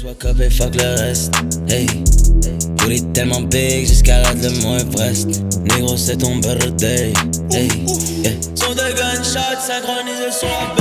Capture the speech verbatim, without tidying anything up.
Soit cop et fuck le reste. Hey, booty tellement big, j'escalade le mont Everest. Négro, c'est ton birthday. Hey, yeah. Son de gunshots synchronisés sur la